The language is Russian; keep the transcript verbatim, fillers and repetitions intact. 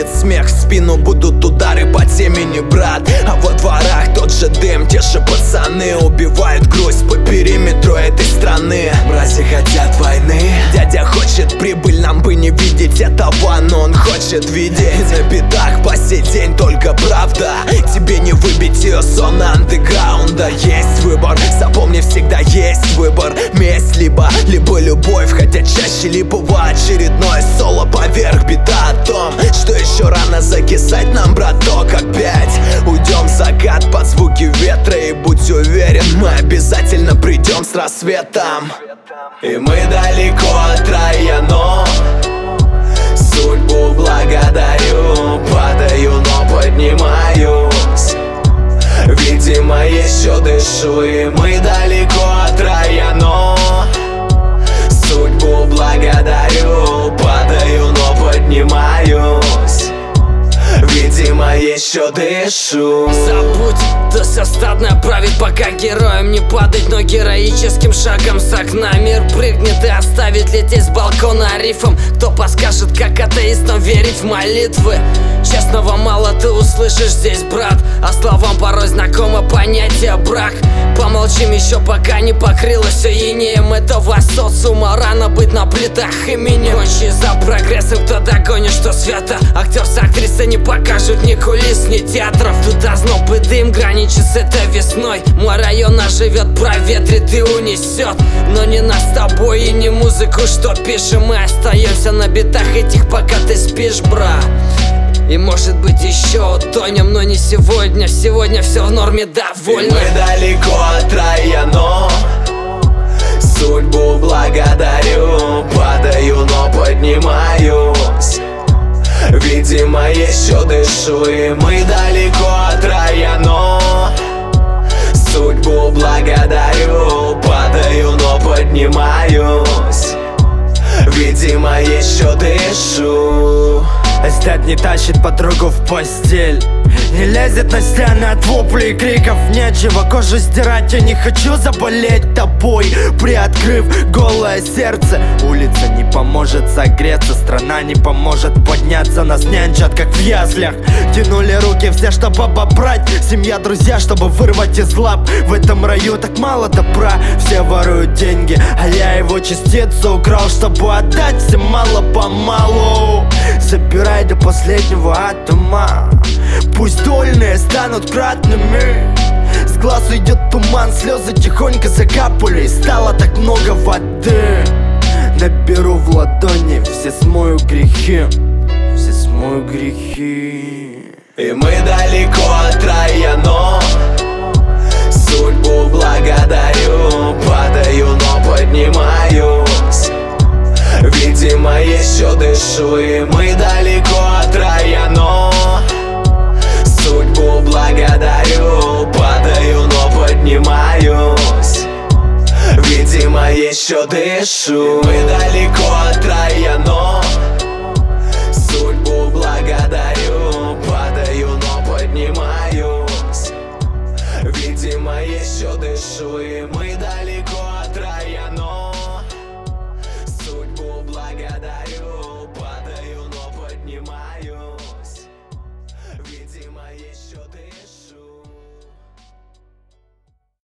будет смех, в спину будут удары по темени, брат. А во дворах тот же дым, те же пацаны убивают грусть по периметру этой страны. Мрази хотят войны, дядя хочет прибыль, нам бы не видеть этого, но он хочет видеть. На бедах по сей день только правда, тебе не выбить ее сон андеграунда. Есть выбор, запомни, всегда есть выбор. Месть либо, либо любовь, хотя чаще либо очередное соло поверх. Беда о том, что еще рано закисать нам, браток, опять уйдем в закат под звуки ветра. И будь уверен, мы обязательно придем с рассветом. И мы далеко от рая, но судьбу благодарю. Падаю, но поднимаюсь, видимо, еще дышу. И мы далеко от рая, но судьбу благодарю. Падаю, но поднимаюсь, видимо, еще дышу. Забудь, то все стадное правит, пока героям не падать. Но героическим шагом с окна мир прыгнет и оставит лететь с балкона рифом. Кто подскажет, как атеистам верить в молитвы? Честного мало ты услышишь здесь, брат, а словам порой знакомо понятие брак. Помолчим еще, пока не покрылось все инеем этого социума. Рано быть на плитах именем. Гонщи за прогрессом, кто догонит, что свято. Актер с актрисой не покажут ни кулис, ни театров. Тут озноб и дым граничит с этой весной. Мой район оживет, проветрит и унесет, но не нас с тобой и не музыку, что пишем. Мы остаемся на битах этих, пока ты спишь, брат. И может быть еще утонем, но не сегодня. Сегодня все в норме, довольно. И мы далеко от рая, но судьбу благодарю. Падаю, но поднимаюсь, видимо, еще дышу. И мы далеко от рая, но судьбу благодарю. Падаю, но поднимаюсь, видимо, еще дышу. Эстет не тащит подругу в постель, не лезет на стены от воплей и криков. Нечего кожу стирать, я не хочу заболеть тобой. Приоткрыв голое сердце, улица не поможет согреться, страна не поможет подняться. Нас нянчат, как в яслях, тянули руки все, чтобы обобрать. Семья, друзья, чтобы вырвать из лап. В этом раю так мало добра, все воруют деньги, а я его частицу украл, чтобы отдать всем мало-помалу. Забирай до последнего атома, пусть дольные станут кратными. С глаз уйдет туман, слезы тихонько закапали, стало так много воды. Наберу в ладони, все смою грехи, все смою грехи. И мы далеко от рая, но судьбу благодарю. Падаю, но поднимаюсь, видимо, еще дышу. И мы далеко от рая, но судьбу благодарю. Падаю, но поднимаюсь, видимо, еще дышу. И мы далеко от рая, но судьбу благодарю.